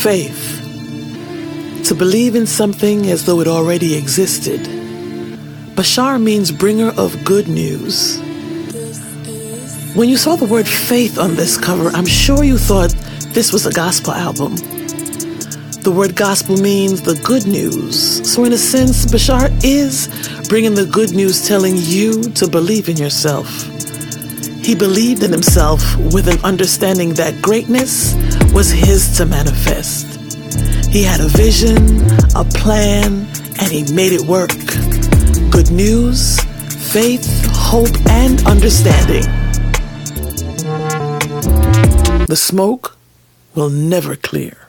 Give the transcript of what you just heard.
Faith. To believe in something as though it already existed. Bashar means bringer of good news. When you saw the word faith on this cover, I'm sure you thought this was a gospel album. The word gospel means the good news. So in a sense, Bashar is bringing the good news, telling you to believe in yourself. He believed in himself with an understanding that greatness was his to manifest. He had a vision, a plan, and he made it work. Good news, faith, hope, and understanding. The smoke will never clear.